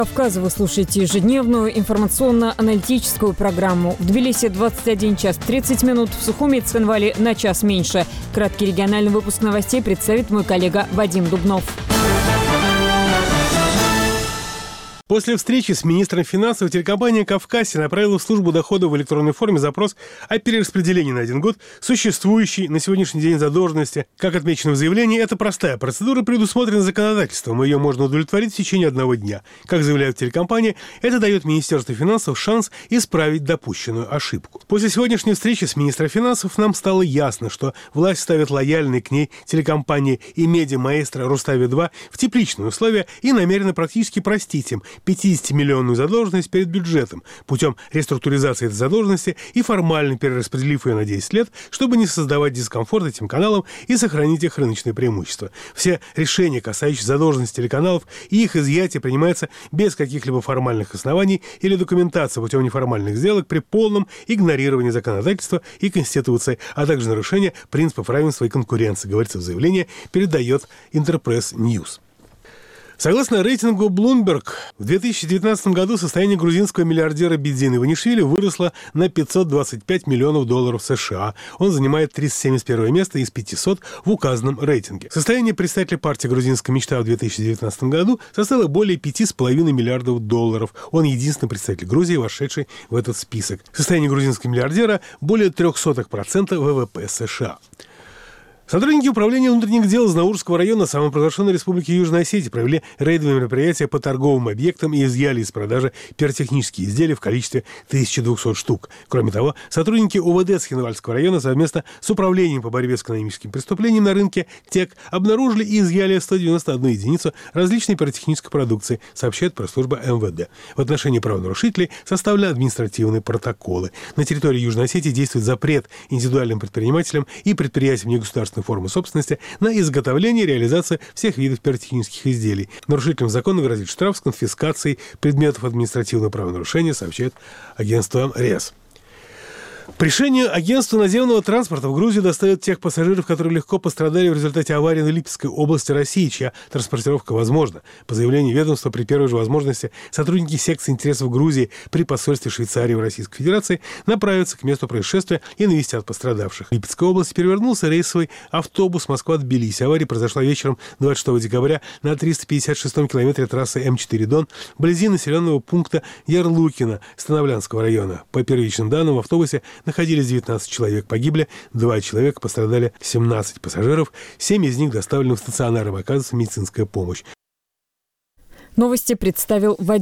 Кавказа вы слушаете ежедневную информационно-аналитическую программу. В Тбилиси 21 час 30 минут, в Сухуми и Цхинвале на час меньше. Краткий региональный выпуск новостей представит мой коллега Вадим Дубнов. После встречи с министром финансов телекомпания «Кавказ» направила в службу доходов в электронной форме запрос о перераспределении на 1 год существующей на сегодняшний день задолженности. Как отмечено в заявлении, это простая процедура, предусмотрена законодательством, и ее можно удовлетворить в течение 1 дня. Как заявляют телекомпании, это дает Министерству финансов шанс исправить допущенную ошибку. После сегодняшней встречи с министром финансов нам стало ясно, что власть ставит лояльные к ней телекомпании и медиамаэстро «Рустави-2» в тепличные условия и намерена практически простить им 50-миллионную задолженность перед бюджетом путем реструктуризации этой задолженности и формально перераспределив ее на 10 лет, чтобы не создавать дискомфорт этим каналам и сохранить их рыночные преимущества. Все решения, касающиеся задолженности телеканалов и их изъятия, принимаются без каких-либо формальных оснований или документации путем неформальных сделок при полном игнорировании законодательства и Конституции, а также нарушения принципов равенства и конкуренции, говорится в заявлении, передает Интерпресс Ньюс. Согласно рейтингу Bloomberg, в 2019 году состояние грузинского миллиардера Бедзина Иванишвили выросло на $525 миллионов США. Он занимает 371 место из 500 в указанном рейтинге. Состояние представителя партии «Грузинская мечта» в 2019 году составило более $5,5 миллиардов. Он единственный представитель Грузии, вошедший в этот список. Состояние грузинского миллиардера более 0,03% ВВП США. Сотрудники Управления внутренних дел Знаурского района самопровозглашенной Республики Южной Осетии провели рейдовые мероприятия по торговым объектам и изъяли из продажи пиротехнические изделия в количестве 1200 штук. Кроме того, сотрудники УВД Цхинвальского района совместно с Управлением по борьбе с экономическим преступлением на рынке ТЕК обнаружили и изъяли 191 единицу различной пиротехнической продукции, сообщает пресс-служба МВД. В отношении правонарушителей составлены административные протоколы. На территории Южной Осетии действует запрет индивидуальным предпринимателям и предприятиям негосударственных формы собственности на изготовление и реализацию всех видов пиротехнических изделий. Нарушителям закона грозит штраф с конфискацией предметов административного правонарушения, сообщает агентство РЕС. По решению агентства наземного транспорта в Грузию доставят тех пассажиров, которые легко пострадали в результате аварии на Липецкой области России, чья транспортировка возможна. По заявлению ведомства, при первой же возможности сотрудники секции интересов Грузии при посольстве Швейцарии в Российской Федерации направятся к месту происшествия и навестят пострадавших. В Липецкой области перевернулся рейсовый автобус Москва-Тбилиси. Авария произошла вечером 26 декабря на 356-м километре трассы М4 Дон вблизи населенного пункта Ярлукино Становлянского района. По первичным данным, в автобусе находились 19 человек, погибли 2 человека, пострадали 17 пассажиров, 7 из них доставлены в стационар, им оказывается медицинская помощь. Новости представил Вадим.